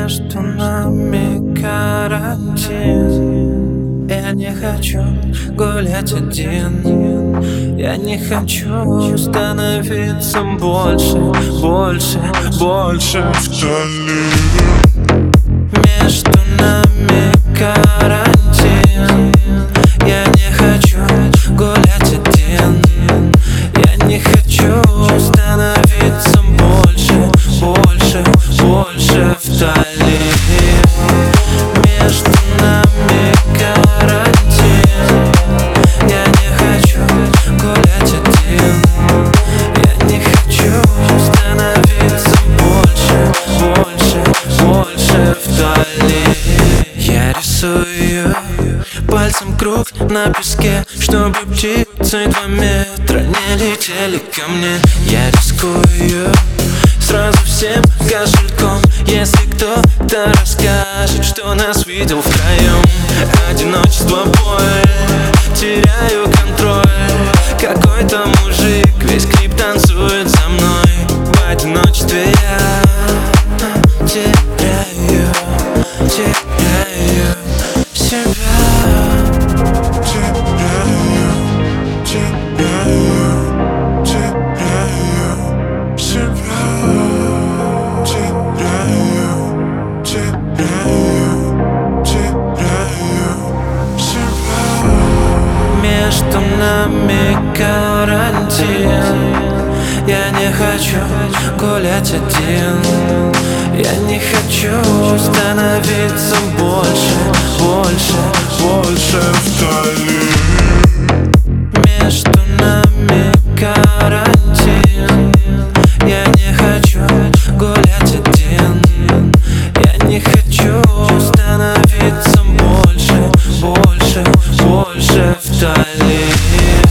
Между нами карантин. Я не хочу гулять один. Я не хочу становиться больше вдали. Между нами карантин. Я не хочу гулять один. Я не хочу становиться больше вдали. Между нами карантин. Я не хочу гулять один. Я не хочу становиться больше вдали. Я рисую пальцем круг на песке, чтобы птицы 2 метра не летели ко мне. Я рискую сразу всем кошельком, если кто-то расскажет, что нас видел втроем. Одиночество, боль, теряю контроль. Какой-то мужик, весь клип танцует за мной. В одиночестве я теряю себя. Между нами карантин. Я не хочу гулять один. Я не хочу становиться больше вдали. Между нами карантин. Я не хочу гулять один. Я не хочу становиться больше вдали.